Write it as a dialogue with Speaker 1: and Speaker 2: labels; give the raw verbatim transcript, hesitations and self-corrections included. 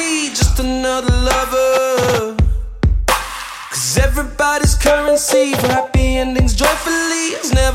Speaker 1: be just another lover. Cause everybody's currency for happy endings joyfully is never